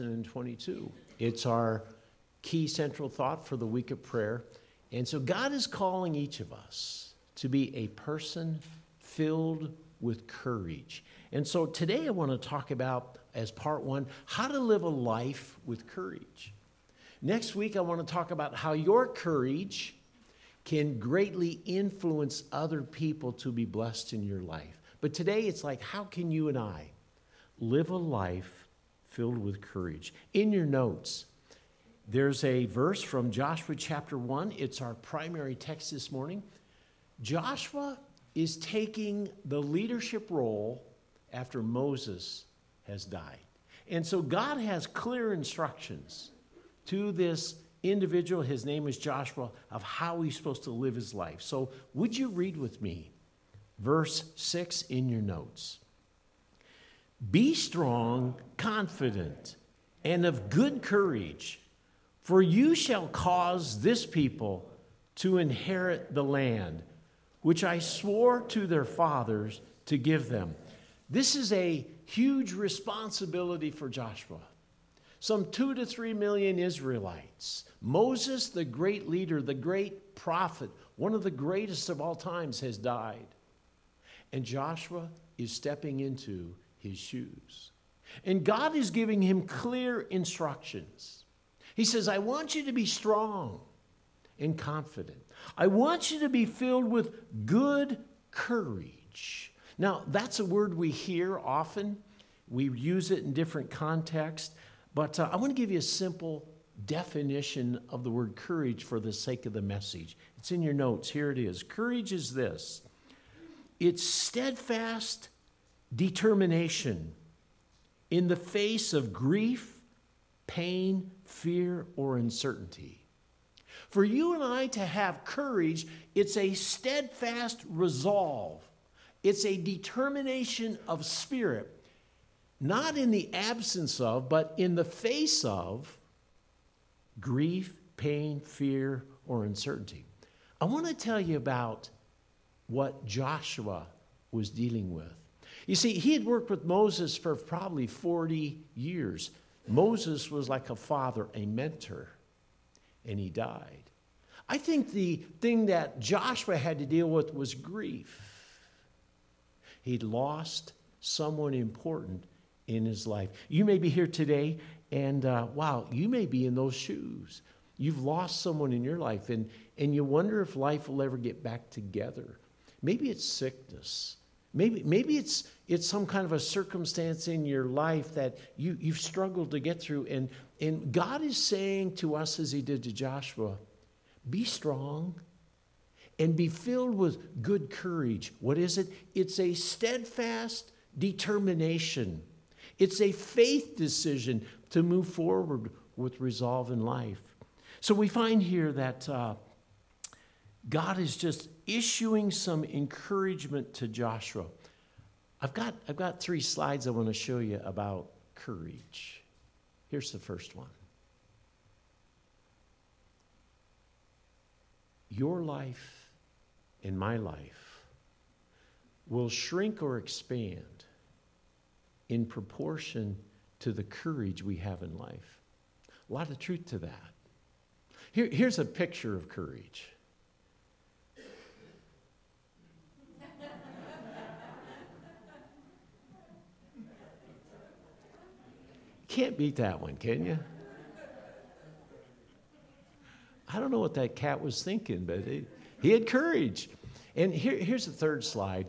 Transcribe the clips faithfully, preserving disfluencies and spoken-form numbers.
twenty-two. It's our key central thought for the week of prayer. And so God is calling each of us to be a person filled with courage. And so today I want to talk about, as part one, how to live a life with courage. Next week I want to talk about how your courage can greatly influence other people to be blessed in your life. But today it's like, how can you and I live a life filled with courage? In your notes, there's a verse from Joshua chapter one. It's our primary text this morning. Joshua is taking the leadership role after Moses has died. And so God has clear instructions to this individual, his name is Joshua, of how he's supposed to live his life. So would you read with me verse six in your notes? Be strong, confident, and of good courage, for you shall cause this people to inherit the land, which I swore to their fathers to give them. This is a huge responsibility for Joshua. Some two to three million Israelites. Moses, the great leader, the great prophet, one of the greatest of all times, has died. And Joshua is stepping into his shoes. And God is giving him clear instructions. He says, I want you to be strong and confident. I want you to be filled with good courage. Now, that's a word we hear often. We use it in different contexts. But uh, I want to give you a simple definition of the word courage for the sake of the message. It's in your notes. Here it is. Courage is this. It's steadfast determination in the face of grief, pain, fear, or uncertainty. For you and I to have courage, it's a steadfast resolve. It's a determination of spirit, not in the absence of, but in the face of grief, pain, fear, or uncertainty. I want to tell you about what Joshua was dealing with. You see, he had worked with Moses for probably forty years. Moses was like a father, a mentor, and he died. I think the thing that Joshua had to deal with was grief. He'd lost someone important in his life. You may be here today, and uh, wow, you may be in those shoes. You've lost someone in your life, and, and you wonder if life will ever get back together. Maybe it's sickness. Maybe, maybe it's it's some kind of a circumstance in your life that you, you've struggled to get through. And, and God is saying to us, as he did to Joshua, be strong and be filled with good courage. What is it? It's a steadfast determination. It's a faith decision to move forward with resolve in life. So we find here that uh, God is just issuing some encouragement to Joshua. I've got, I've got three slides I want to show you about courage. Here's the first one. Your life and my life will shrink or expand in proportion to the courage we have in life. A lot of truth to that. Here, here's a picture of courage. Can't beat that one, can you? I don't know what that cat was thinking, but he, he had courage. And here, here's the third slide.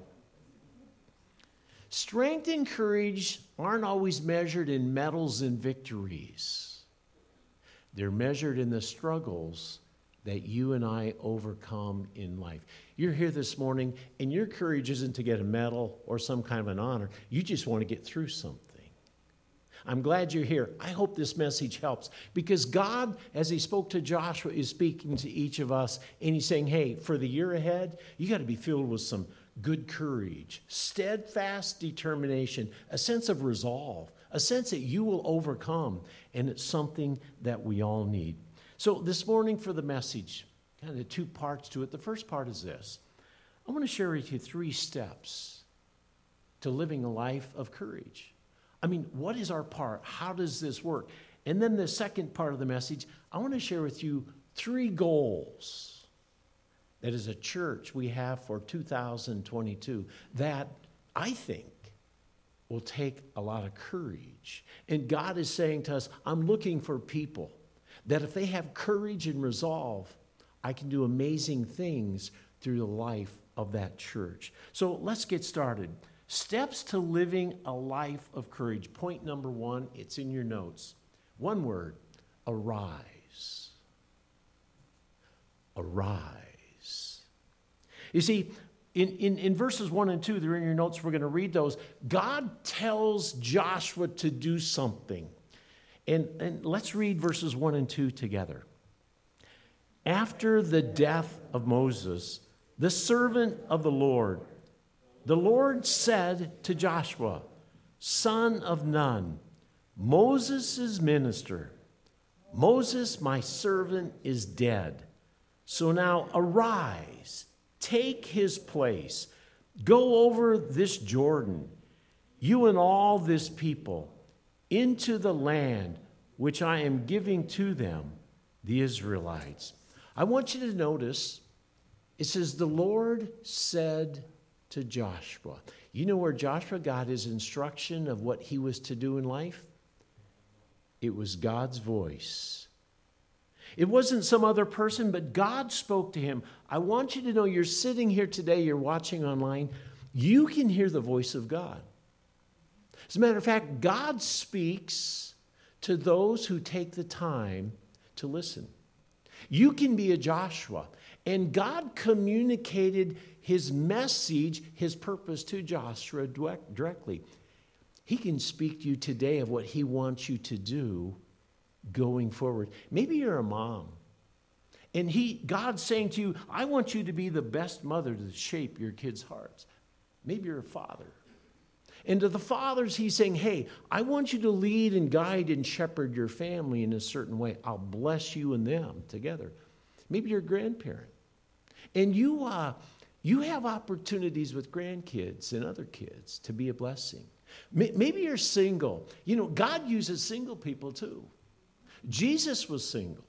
Strength and courage aren't always measured in medals and victories. They're measured in the struggles that you and I overcome in life. You're here this morning, and your courage isn't to get a medal or some kind of an honor. You just want to get through something. I'm glad you're here. I hope this message helps, because God, as he spoke to Joshua, is speaking to each of us, and he's saying, hey, for the year ahead, you got to be filled with some good courage, steadfast determination, a sense of resolve, a sense that you will overcome, and it's something that we all need. So this morning for the message, kind of two parts to it. The first part is this. I want to share with you three steps to living a life of courage. I mean, what is our part? How does this work? And then the second part of the message, I want to share with you three goals that as a church we have for two thousand twenty-two that I think will take a lot of courage. And God is saying to us, I'm looking for people that if they have courage and resolve, I can do amazing things through the life of that church. So let's get started. Steps to living a life of courage. Point number one, it's in your notes. One word, arise. Arise. You see, in, in, in verses one and two, they're in your notes, we're going to read those. God tells Joshua to do something. And, and let's read verses one and two together. After the death of Moses, the servant of the Lord, the Lord said to Joshua, son of Nun, Moses' minister, Moses, my servant, is dead. So now arise, take his place, go over this Jordan, you and all this people, into the land which I am giving to them, the Israelites. I want you to notice, it says, the Lord said to Joshua. You know where Joshua got his instruction of what he was to do in life? It was God's voice. It wasn't some other person, but God spoke to him. I want you to know you're sitting here today, you're watching online, you can hear the voice of God. As a matter of fact, God speaks to those who take the time to listen. You can be a Joshua, and God communicated his message, his purpose to Joshua directly. He can speak to you today of what he wants you to do going forward. Maybe you're a mom, and he, God's saying to you, I want you to be the best mother to shape your kids' hearts. Maybe you're a father. And to the fathers, he's saying, hey, I want you to lead and guide and shepherd your family in a certain way. I'll bless you and them together. Maybe you're a grandparent. And you, uh, you have opportunities with grandkids and other kids to be a blessing. Maybe you're single. You know, God uses single people too. Jesus was single.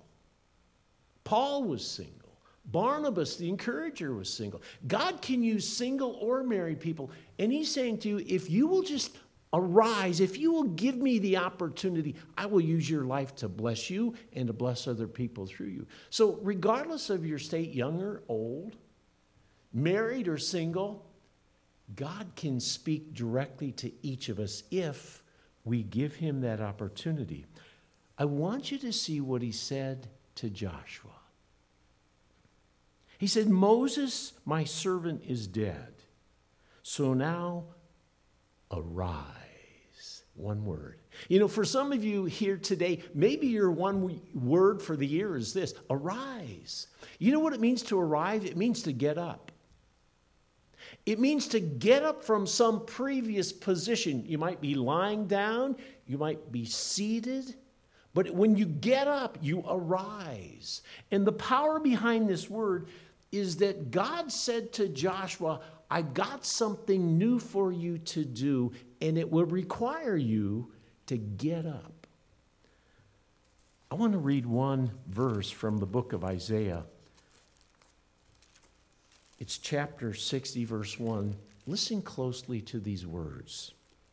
Paul was single. Barnabas, the encourager, was single. God can use single or married people. And he's saying to you, if you will just arise, if you will give me the opportunity, I will use your life to bless you and to bless other people through you. So regardless of your state, young or old, married or single, God can speak directly to each of us if we give him that opportunity. I want you to see what he said to Joshua. He said, Moses, my servant, is dead. So now arise. One word. You know, for some of you here today, maybe your one word for the year is this, arise. You know what it means to arise? It means to get up. It means to get up from some previous position. You might be lying down. You might be seated. But when you get up, you arise. And the power behind this word is that God said to Joshua, I've got something new for you to do, and it will require you to get up. I want to read one verse from the book of Isaiah. It's chapter sixty, verse one. Listen closely to these words.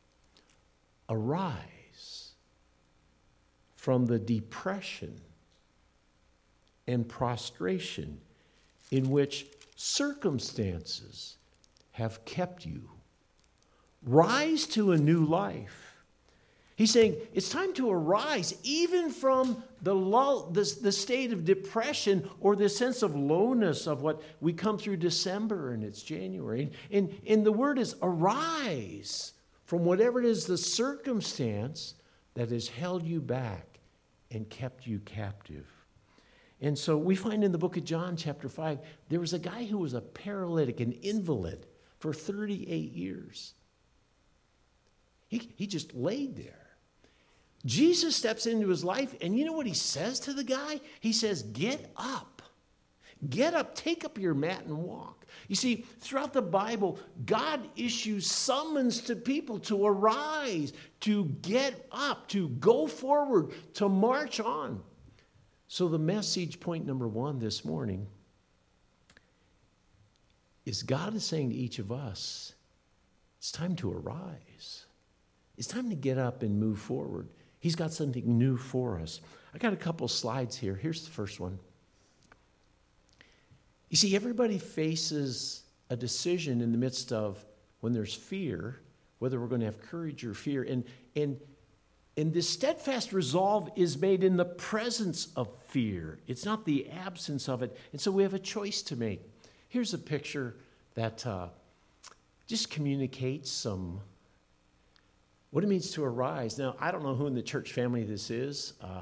Arise from the depression and prostration in which circumstances have kept you. Rise to a new life. He's saying it's time to arise even from the lull, the, the state of depression or the sense of lowness of what we come through December and it's January. And, and the word is arise from whatever it is, the circumstance that has held you back and kept you captive. And so we find in the book of John, chapter five, there was a guy who was a paralytic, an invalid, for thirty-eight years. He, he just laid there. Jesus steps into his life, and you know what he says to the guy? He says, get up. Get up, take up your mat and walk. You see, throughout the Bible, God issues summons to people to arise, to get up, to go forward, to march on. So the message point number one this morning is God is saying to each of us, it's time to arise. It's time to get up and move forward. He's got something new for us. I got a couple slides here. Here's the first one. You see, everybody faces a decision in the midst of when there's fear, whether we're going to have courage or fear. And, and, and this steadfast resolve is made in the presence of fear. It's not the absence of it. And so we have a choice to make. Here's a picture that uh, just communicates some, what it means to arise. Now, I don't know who in the church family this is, uh,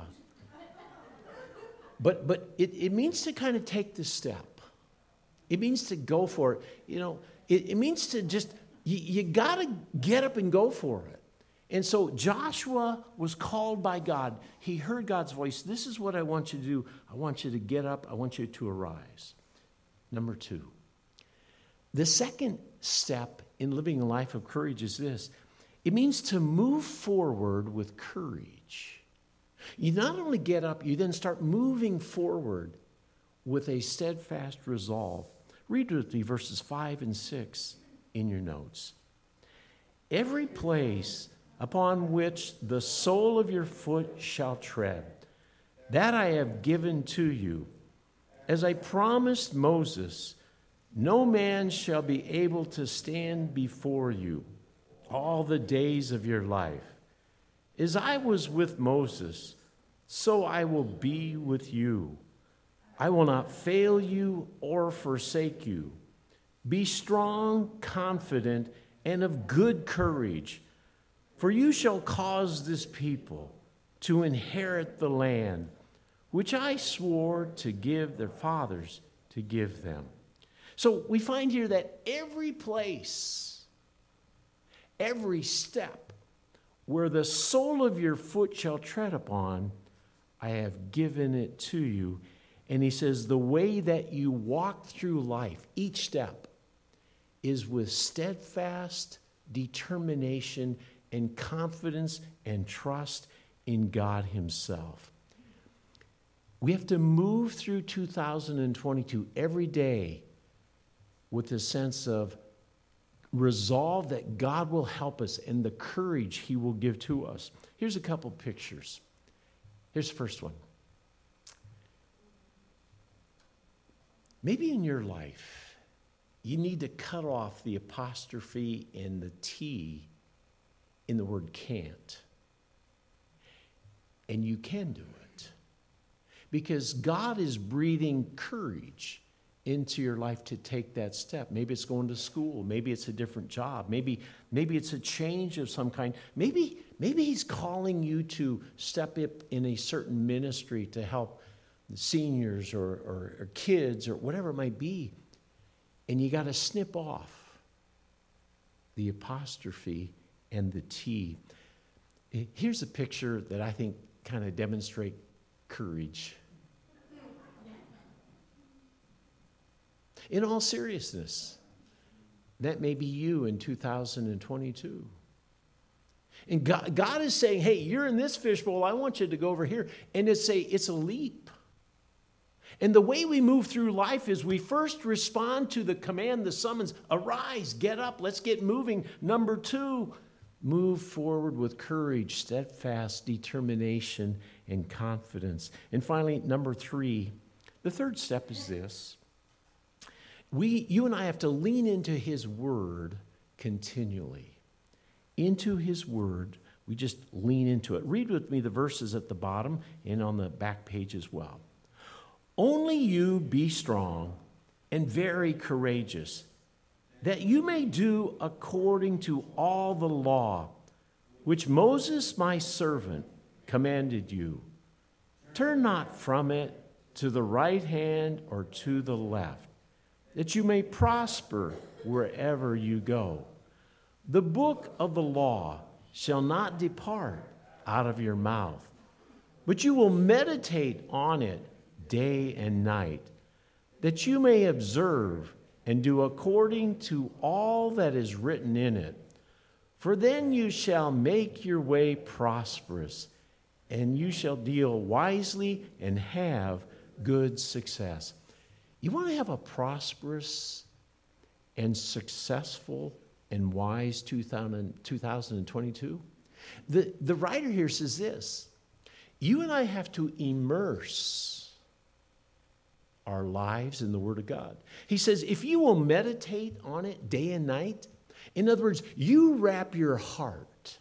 but, but it, it means to kind of take this step. It means to go for it. You know, it, it means to just, you, you got to get up and go for it. And so Joshua was called by God. He heard God's voice. This is what I want you to do. I want you to get up. I want you to arise. Number two, the second step in living a life of courage is this. It means to move forward with courage. You not only get up, you then start moving forward with a steadfast resolve. Read with me verses five and six in your notes. Every place upon which the sole of your foot shall tread, that I have given to you, as I promised Moses, no man shall be able to stand before you all the days of your life. As I was with Moses, so I will be with you. I will not fail you or forsake you. Be strong, confident, and of good courage, for you shall cause this people to inherit the land which I swore to give their fathers to give them. So we find here that every place, every step where the sole of your foot shall tread upon, I have given it to you. And he says the way that you walk through life, each step, is with steadfast determination and confidence and trust in God himself. We have to move through two thousand twenty-two every day with a sense of resolve that God will help us and the courage he will give to us. Here's a couple pictures. Here's the first one. Maybe in your life, you need to cut off the apostrophe and the T in the word can't. And you can do it. Because God is breathing courage into your life to take that step. Maybe it's going to school. Maybe it's a different job. Maybe, maybe it's a change of some kind. Maybe, maybe he's calling you to step up in a certain ministry to help seniors or, or, or kids or whatever it might be. And you got to snip off the apostrophe and the T. Here's a picture that I think kind of demonstrate courage. In all seriousness, that may be you in two thousand twenty-two. And God, God is saying, hey, you're in this fishbowl. I want you to go over here. And it's a, it's a leap. And the way we move through life is we first respond to the command, the summons, arise, get up, let's get moving. Number two, move forward with courage, steadfast determination, and confidence. And finally, number three, the third step is this. We, you and I have to lean into his word continually. Into his word, we just lean into it. Read with me the verses at the bottom and on the back page as well. Only you be strong and very courageous, that you may do according to all the law which Moses my servant commanded you. Turn not from it to the right hand or to the left, that you may prosper wherever you go. The book of the law shall not depart out of your mouth, but you will meditate on it day and night, that you may observe and do according to all that is written in it. For then you shall make your way prosperous, and you shall deal wisely and have good success. You want to have a prosperous and successful and wise two thousand twenty-two? The, the writer here says this: you and I have to immerse our lives in the Word of God. He says, if you will meditate on it day and night, in other words, you wrap your heart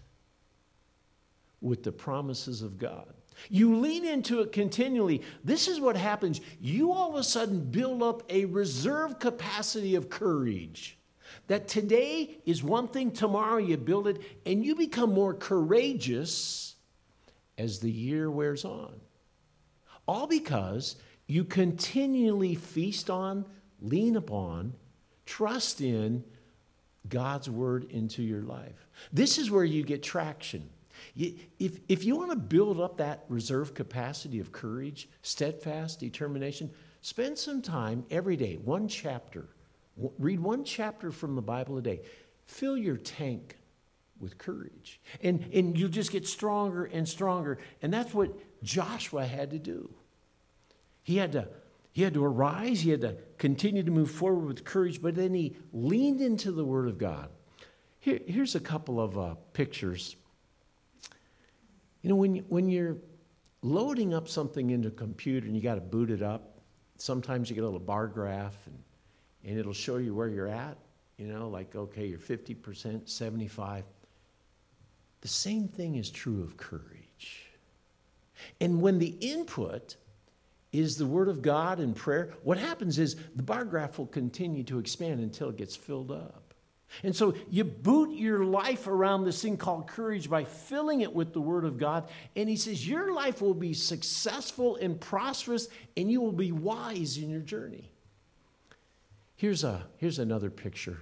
with the promises of God. You lean into it continually. This is what happens. You all of a sudden build up a reserve capacity of courage. That today is one thing, tomorrow you build it, and you become more courageous as the year wears on. All because you continually feast on, lean upon, trust in God's word into your life. This is where you get traction. If, if you want to build up that reserve capacity of courage, steadfast determination, spend some time every day, one chapter. Read one chapter from the Bible a day. Fill your tank with courage. And, and you'll just get stronger and stronger. And that's what Joshua had to do. He had to, he had to arise. He had to continue to move forward with courage. But then he leaned into the Word of God. Here, here's a couple of uh, pictures. You know, when, you, when you're loading up something into a computer and you got to boot it up, sometimes you get a little bar graph and, and it'll show you where you're at. You know, like, okay, you're fifty percent, seventy-five. The same thing is true of courage. And when the input is the Word of God and prayer, what happens is the bar graph will continue to expand until it gets filled up. And so you boot your life around this thing called courage by filling it with the Word of God. And he says your life will be successful and prosperous, and you will be wise in your journey. Here's, a, here's another picture.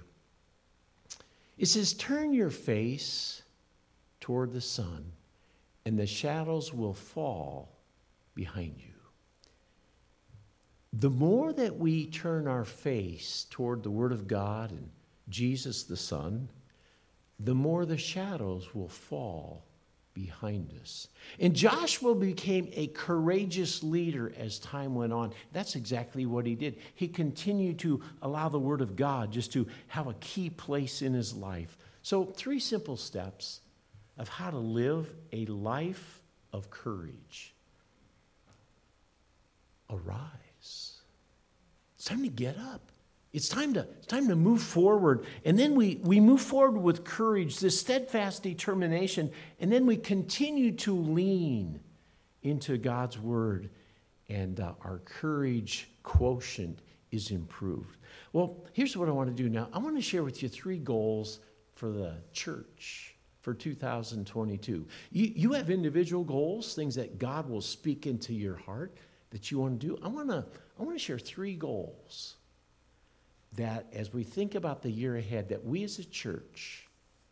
It says, turn your face toward the sun, and the shadows will fall behind you. The more that we turn our face toward the Word of God and Jesus the Son, the more the shadows will fall behind us. And Joshua became a courageous leader as time went on. That's exactly what he did. He continued to allow the Word of God just to have a key place in his life. So three simple steps of how to live a life of courage. Arise. It's time to get up. It's time to, it's time to move forward. And then we, we move forward with courage, this steadfast determination, and then we continue to lean into God's Word, and uh, our courage quotient is improved. Well, here's what I want to do now. I want to share with you three goals for the church for two thousand twenty-two. You, you have individual goals, things that God will speak into your heart that you want to do. I want to, I want to share three goals that as we think about the year ahead, that we as a church,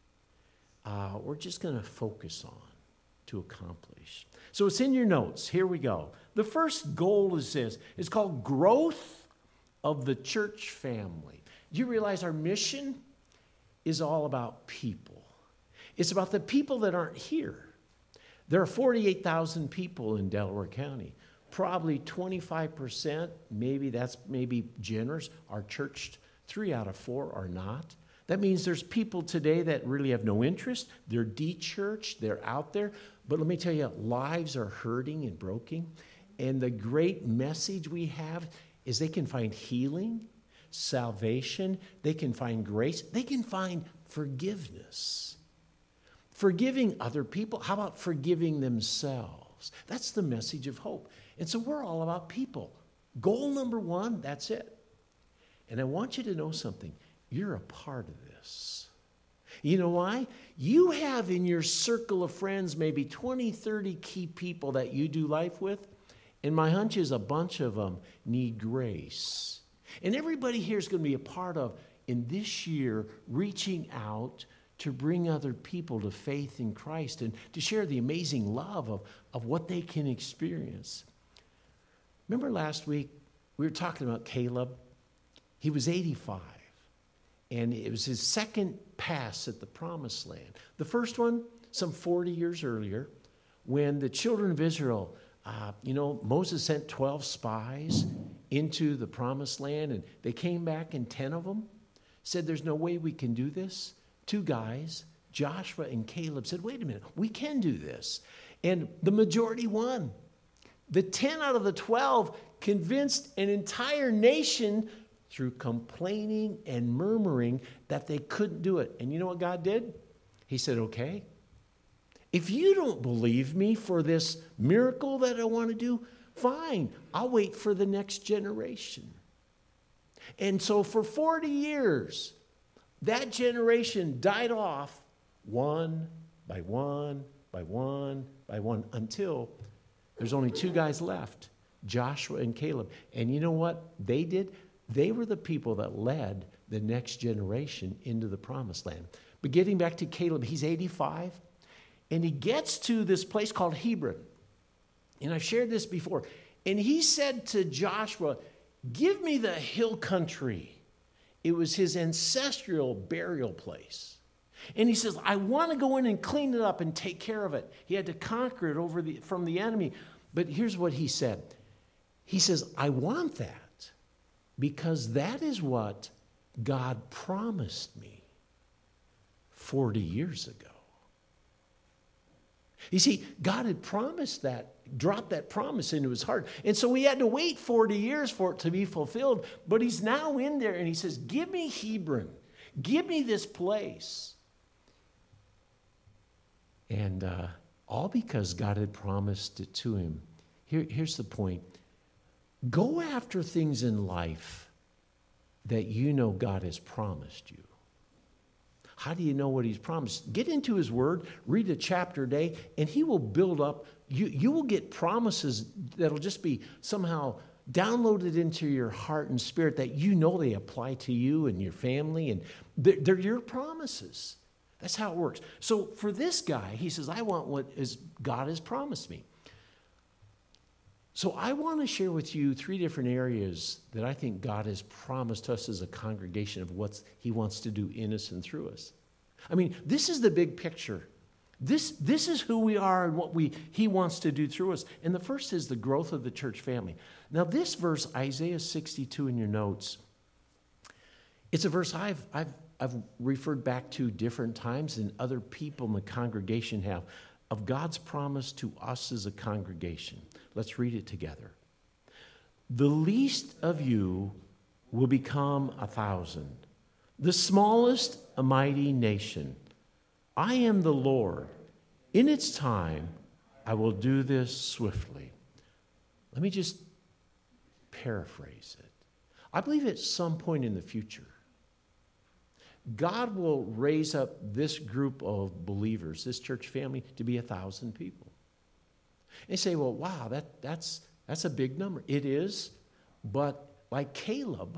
uh, we're just going to focus on to accomplish. So it's in your notes. Here we go. The first goal is this. It's called growth of the church family. Do you realize our mission is all about people? It's about the people that aren't here. There are forty-eight thousand people in Delaware County. Probably twenty-five percent, maybe that's maybe generous, are churched. Three out of four are not. That means there's people today that really have no interest. They're de-churched. They're out there. But let me tell you, lives are hurting and broken. And the great message we have is they can find healing, salvation. They can find grace. They can find forgiveness. Forgiving other people. How about forgiving themselves? That's the message of hope. And so we're all about people. Goal number one, that's it. And I want you to know something. You're a part of this. You know why? You have in your circle of friends maybe twenty, thirty key people that you do life with. And my hunch is a bunch of them need grace. And everybody here is going to be a part of, in this year, reaching out to bring other people to faith in Christ and to share the amazing love of, of what they can experience. Remember last week, we were talking about Caleb. He was eighty-five, and it was his second pass at the promised land. The first one, some forty years earlier, when the children of Israel, uh, you know, Moses sent twelve spies into the promised land, and they came back, and ten of them said, there's no way we can do this. Two guys, Joshua and Caleb, said, wait a minute, we can do this. And the majority won. The ten out of the twelve convinced an entire nation through complaining and murmuring that they couldn't do it. And you know what God did? He said, okay, if you don't believe me for this miracle that I want to do, fine, I'll wait for the next generation. And so for forty years, that generation died off one by one by one by one until there's only two guys left, Joshua and Caleb. And you know what they did? They were the people that led the next generation into the promised land. But getting back to Caleb, he's eighty-five, and he gets to this place called Hebron. And I've shared this before. And he said to Joshua, give me the hill country. It was his ancestral burial place. And he says, I want to go in and clean it up and take care of it. He had to conquer it over the, from the enemy. But here's what he said. He says, I want that because that is what God promised me forty years ago. You see, God had promised that, dropped that promise into his heart. And so he had to wait forty years for it to be fulfilled. But he's now in there and he says, give me Hebron. Give me this place. And uh, all because God had promised it to him. Here, here's the point. Go after things in life that you know God has promised you. How do you know what he's promised? Get into his word, read a chapter a day, and he will build up. You, you will get promises that'll just be somehow downloaded into your heart and spirit that you know they apply to you and your family, and they're, they're your promises. That's how it works. So for this guy, he says, I want what is God has promised me. So I want to share with you three different areas that I think God has promised us as a congregation of what he wants to do in us and through us. I mean, this is the big picture. This, this is who we are and what we he wants to do through us. And the first is the growth of the church family. Now, this verse, Isaiah sixty-two in your notes, it's a verse I've, I've, I've referred back to different times and other people in the congregation have, of God's promise to us as a congregation. Let's read it together. The least of you will become a thousand, the smallest a mighty nation. I am the Lord. In its time, I will do this swiftly. Let me just paraphrase it. I believe at some point in the future, God will raise up this group of believers, this church family, to be a thousand people. And you say, well, wow, that, that's, that's a big number. It is, but like Caleb,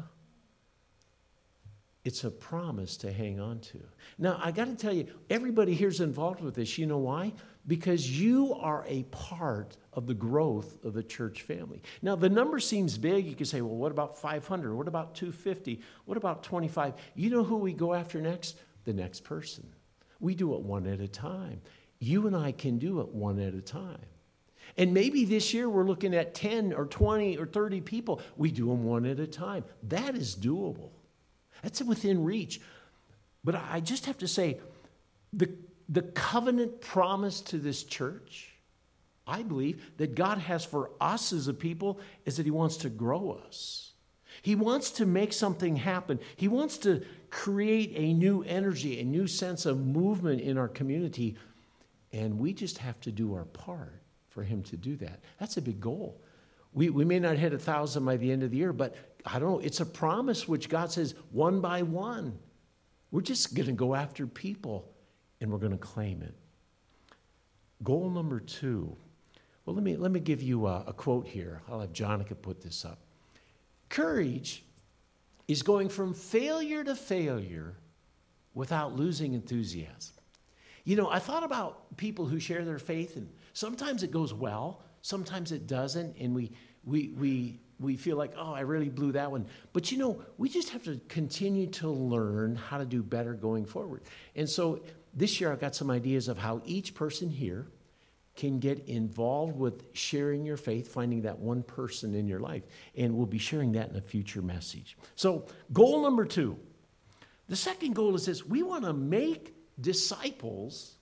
it's a promise to hang on to. Now, I got to tell you, everybody here's involved with this. You know why? Because you are a part of the growth of the church family. Now, the number seems big. You can say, well, what about five hundred? What about two hundred fifty? What about twenty-five? You know who we go after next? The next person. We do it one at a time. You and I can do it one at a time. And maybe this year we're looking at ten or twenty or thirty people. We do them one at a time. That is doable. That's within reach. But I just have to say, the, the covenant promise to this church, I believe, that God has for us as a people is that he wants to grow us. He wants to make something happen. He wants to create a new energy, a new sense of movement in our community. And we just have to do our part for him to do that. That's a big goal. We, we may not hit a thousand by the end of the year, but I don't know. It's a promise which God says one by one. We're just going to go after people and we're going to claim it. Goal number two. Well, let me, let me give you a, a quote here. I'll have Jonica put this up. Courage is going from failure to failure without losing enthusiasm. You know, I thought about people who share their faith, and sometimes it goes well, sometimes it doesn't, and we we, we, we feel like, oh, I really blew that one. But you know, we just have to continue to learn how to do better going forward. And so this year I've got some ideas of how each person here can get involved with sharing your faith, finding that one person in your life. And we'll be sharing that in a future message. So goal number two. The second goal is this: we want to make disciples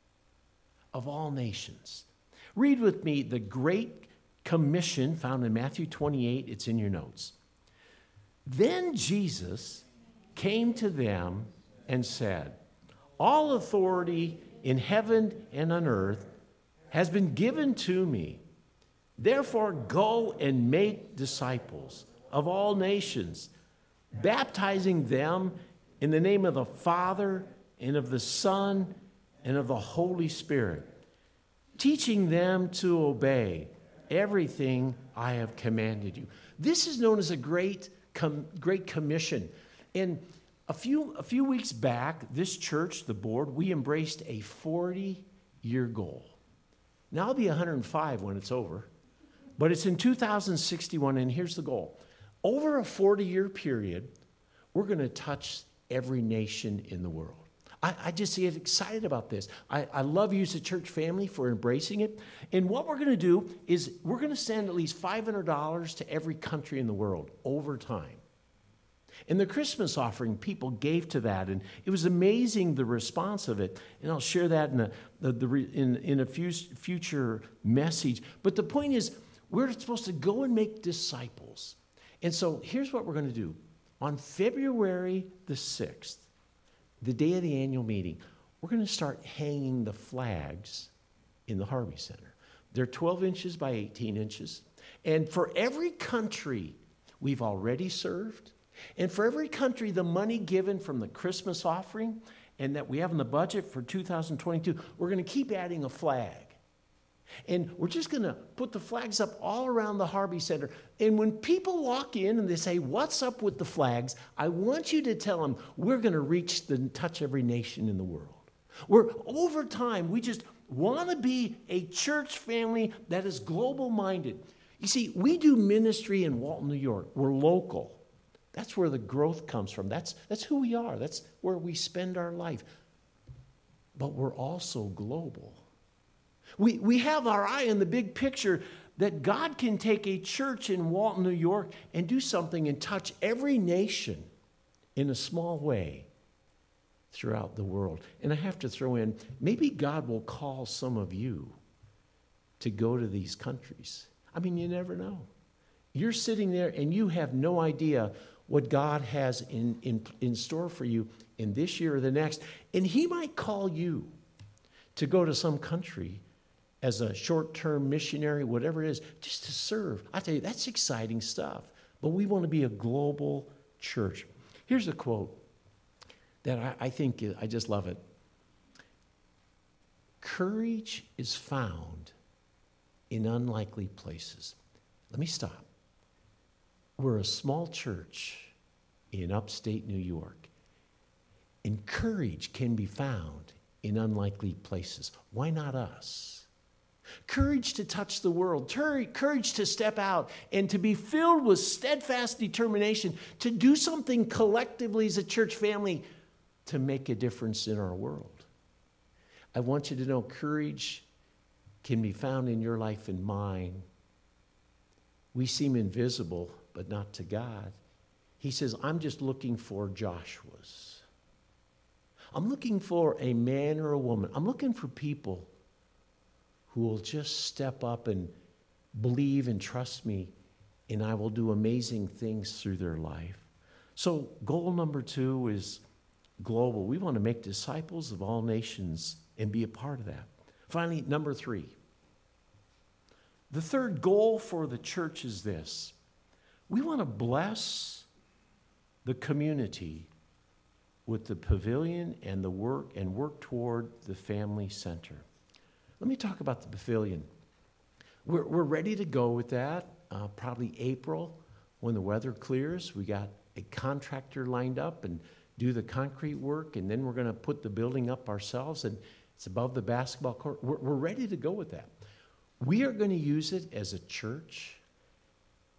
of all nations. Read with me the Great Commission found in Matthew twenty-eight. It's in your notes. Then Jesus came to them and said, all authority in heaven and on earth has been given to me. Therefore, go and make disciples of all nations, baptizing them in the name of the Father and of the Son and of the Holy Spirit, teaching them to obey everything I have commanded you. This is known as a great, com- great commission. And a few, a few weeks back, this church, the board, we embraced a forty-year goal. Now I'll be one hundred five when it's over, but it's in two thousand sixty-one, and here's the goal. Over a forty-year period, we're going to touch every nation in the world. I, I just get excited about this. I, I love you as a church family for embracing it. And what we're going to do is we're going to send at least five hundred dollars to every country in the world over time. And the Christmas offering, people gave to that, and it was amazing the response of it. And I'll share that in a, the, the, in, in a few, future message. But the point is, we're supposed to go and make disciples. And so here's what we're going to do. On February the sixth, the day of the annual meeting, we're going to start hanging the flags in the Harvey Center. They're twelve inches by eighteen inches. And for every country we've already served, and for every country, the money given from the Christmas offering and that we have in the budget for two thousand twenty-two, we're going to keep adding a flag. And we're just going to put the flags up all around the Harvey Center. And when people walk in and they say, what's up with the flags? I want you to tell them we're going to reach the touch every nation in the world. We're over time, we just want to be a church family that is global minded. You see, we do ministry in Walton, New York. We're local. That's where the growth comes from. That's, that's who we are. That's where we spend our life. But we're also global. We, we have our eye on the big picture that God can take a church in Walton, New York and do something and touch every nation in a small way throughout the world. And I have to throw in, maybe God will call some of you to go to these countries. I mean, you never know. You're sitting there and you have no idea what God has in, in, in store for you in this year or the next. And he might call you to go to some country as a short-term missionary, whatever it is, just to serve. I tell you, that's exciting stuff. But we want to be a global church. Here's a quote that I, I think, I just love it. Courage is found in unlikely places. Let me stop. We're a small church in upstate New York, and courage can be found in unlikely places. Why not us? Courage to touch the world, courage to step out and to be filled with steadfast determination to do something collectively as a church family to make a difference in our world. I want you to know courage can be found in your life and mine. We seem invisible, but not to God. He says, I'm just looking for Joshuas. I'm looking for a man or a woman. I'm looking for people who will just step up and believe and trust me, and I will do amazing things through their life. So goal number two is global. We want to make disciples of all nations and be a part of that. Finally, number three. The third goal for the church is this. We want to bless the community with the pavilion and the work and work toward the family center. Let me talk about the pavilion. We're, we're ready to go with that, uh, probably April when the weather clears. We got a contractor lined up and do the concrete work, and then we're going to put the building up ourselves, and it's above the basketball court. We're, we're ready to go with that. We are going to use it as a church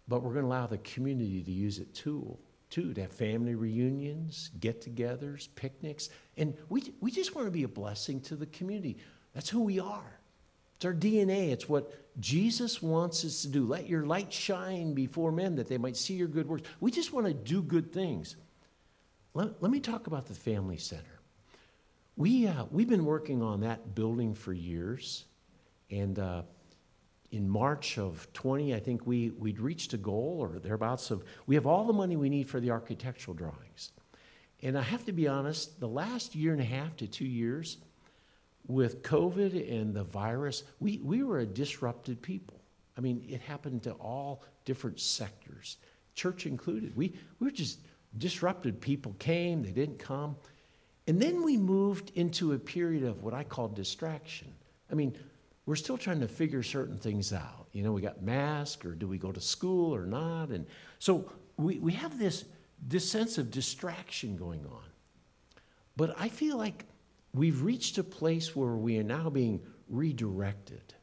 but we're going to allow the community to use it too, too, to have family reunions, get-togethers, picnics. And we, we just want to be a blessing to the community. That's who we are. It's our D N A. It's what Jesus wants us to do. Let your light shine before men that they might see your good works. We just want to do good things. Let, let me talk about the Family Center. We, uh, we've been working on that building for years. And uh, in March of twenty, I think we, we'd reached a goal or thereabouts of, we have all the money we need for the architectural drawings. And I have to be honest, the last year and a half to two years, with COVID and the virus, we, we were a disrupted people. I mean, it happened to all different sectors, church included. We, we were just disrupted. People came, they didn't come. And then we moved into a period of what I call distraction. I mean, we're still trying to figure certain things out. You know, we got masks, or do we go to school or not? And so we, we have this, this sense of distraction going on. But I feel like we've reached a place where we are now being redirected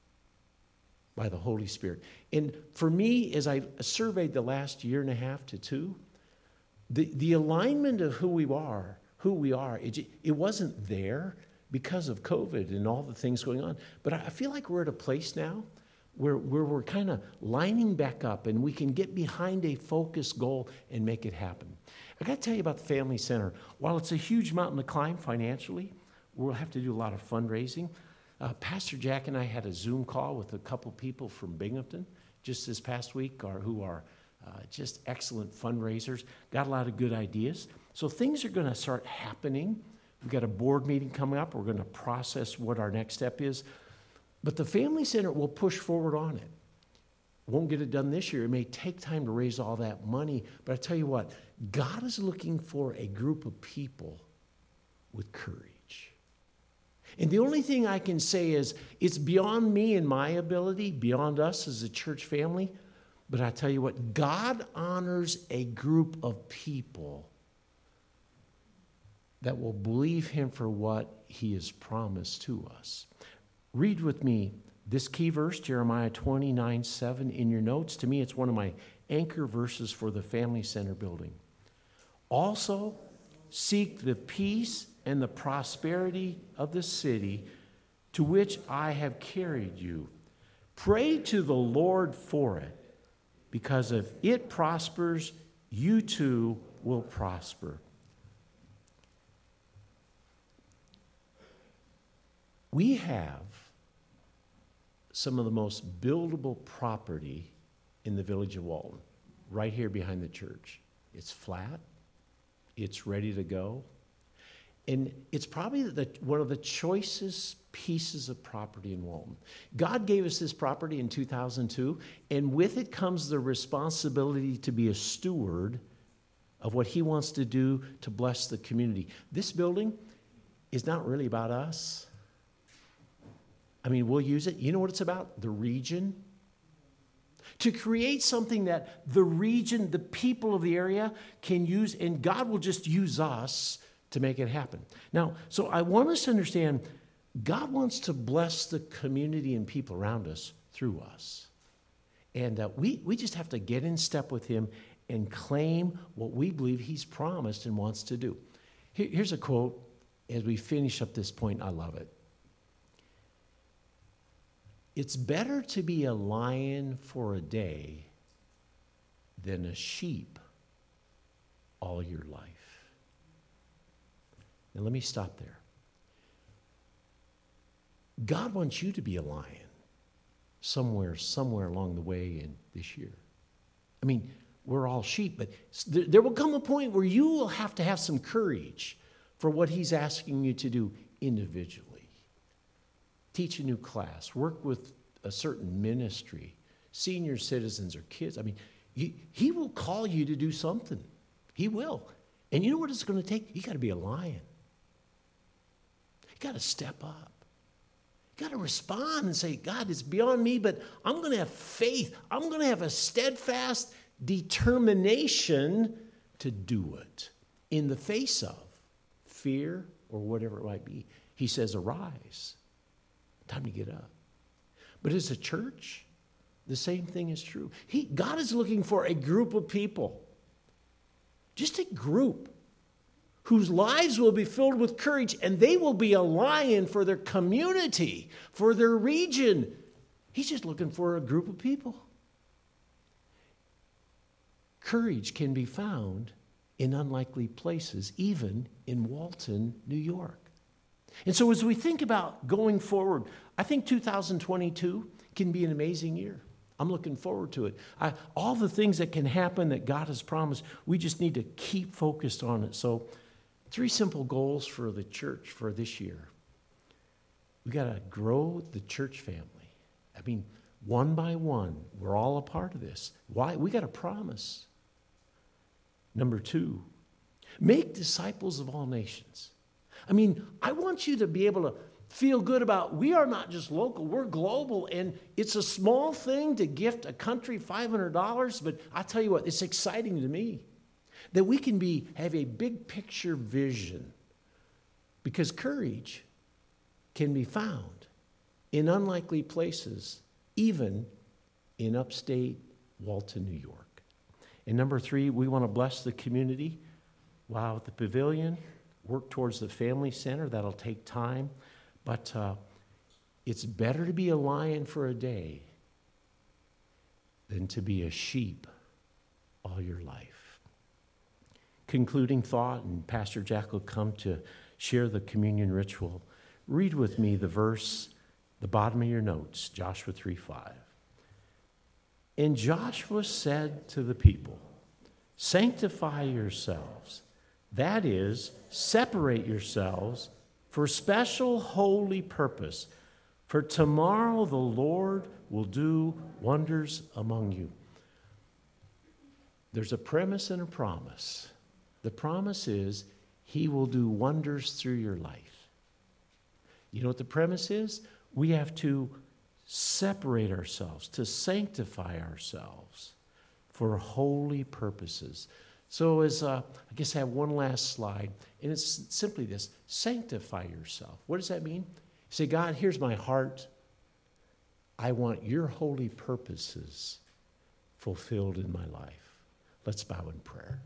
by the Holy Spirit. And for me, as I surveyed the last year and a half to two, the, the alignment of who we are, who we are, it, it wasn't there because of COVID and all the things going on. But I feel like we're at a place now where, where we're kind of lining back up and we can get behind a focused goal and make it happen. I got to tell you about the Family Center. While it's a huge mountain to climb financially, we'll have to do a lot of fundraising. Uh, Pastor Jack and I had a Zoom call with a couple people from Binghamton just this past week, or who are uh, just excellent fundraisers. Got a lot of good ideas. So things are going to start happening. We've got a board meeting coming up. We're going to process what our next step is. But the Family Center will push forward on it. Won't get it done this year. It may take time to raise all that money. But I tell you what, God is looking for a group of people with courage. And the only thing I can say is it's beyond me and my ability, beyond us as a church family. But I tell you what, God honors a group of people that will believe him for what he has promised to us. Read with me this key verse, Jeremiah twenty-nine seven, in your notes. To me, it's one of my anchor verses for the Family Center building. Also, seek the peace and the prosperity of the city to which I have carried you. Pray to the Lord for it, because if it prospers, you too will prosper. We have some of the most buildable property in the village of Walton, right here behind the church. It's flat. It's ready to go. And it's probably the, one of the choicest pieces of property in Walton. God gave us this property in two thousand two, and with it comes the responsibility to be a steward of what he wants to do to bless the community. This building is not really about us. I mean, we'll use it. You know what it's about? The region. To create something that the region, the people of the area can use, and God will just use us to make it happen. Now, so I want us to understand, God wants to bless the community and people around us through us. And uh, we, we just have to get in step with him and claim what we believe he's promised and wants to do. Here, here's a quote as we finish up this point. I love it. It's better to be a lion for a day than a sheep all your life. Now let me stop there. God wants you to be a lion somewhere, somewhere along the way in this year. I mean, we're all sheep, but there, there will come a point where you will have to have some courage for what he's asking you to do individually. Teach a new class, work with a certain ministry, senior citizens or kids. I mean, he, he will call you to do something. He will. And you know what it's going to take? You got to be a lion. You got to step up. You got to respond and say, God, it's beyond me, but I'm going to have faith. I'm going to have a steadfast determination to do it in the face of fear or whatever it might be. He says, arise. Time to get up. But as a church, the same thing is true. He, God is looking for a group of people, just a group, whose lives will be filled with courage, and they will be a lion for their community, for their region. He's just looking for a group of people. Courage can be found in unlikely places, even in Walton, New York. And so as we think about going forward, I think two thousand twenty-two can be an amazing year. I'm looking forward to it. I, all the things that can happen that God has promised, we just need to keep focused on it. So three simple goals for the church for this year. We got to grow the church family. I mean, one by one, we're all a part of this. Why? We got a promise. Number two, make disciples of all nations. I mean, I want you to be able to feel good about we are not just local, we're global, and it's a small thing to gift a country five hundred dollars, but I tell you what, it's exciting to me that we can be have a big picture vision, because courage can be found in unlikely places, even in upstate Walton, New York. And number three, we want to bless the community. Wow, at the pavilion, work towards the family center. That'll take time. But uh, it's better to be a lion for a day than to be a sheep all your life. Concluding thought, and Pastor Jack will come to share the communion ritual. Read with me the verse, the bottom of your notes, Joshua three five. And Joshua said to the people, sanctify yourselves. That is, separate yourselves for special holy purpose. For tomorrow the Lord will do wonders among you. There's a premise and a promise. The promise is he will do wonders through your life. You know what the premise is? We have to separate ourselves, to sanctify ourselves for holy purposes. So as uh, I guess I have one last slide, and it's simply this: sanctify yourself. What does that mean? Say, God, here's my heart. I want your holy purposes fulfilled in my life. Let's bow in prayer.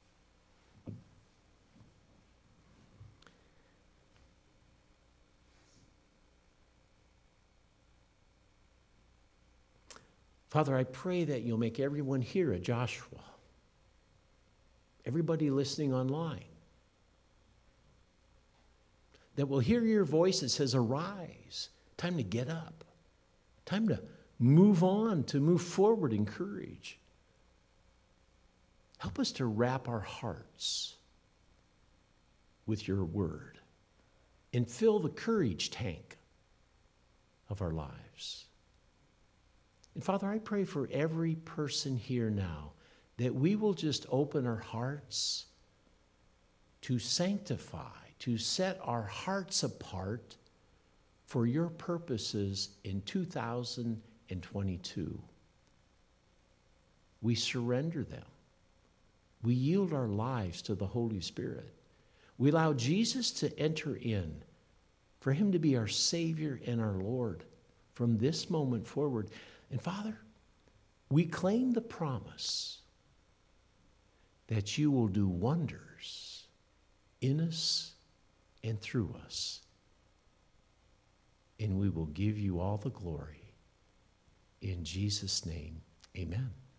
Father, I pray that you'll make everyone here a Joshua. Everybody listening online, that will hear your voice that says, arise, time to get up, time to move on, to move forward in courage. Help us to wrap our hearts with your word and fill the courage tank of our lives. And Father, I pray for every person here now that we will just open our hearts to sanctify, to set our hearts apart for your purposes in two thousand twenty-two. We surrender them. We yield our lives to the Holy Spirit. We allow Jesus to enter in, for him to be our Savior and our Lord from this moment forward. And Father, we claim the promise that you will do wonders in us and through us. And we will give you all the glory. In Jesus' name, amen.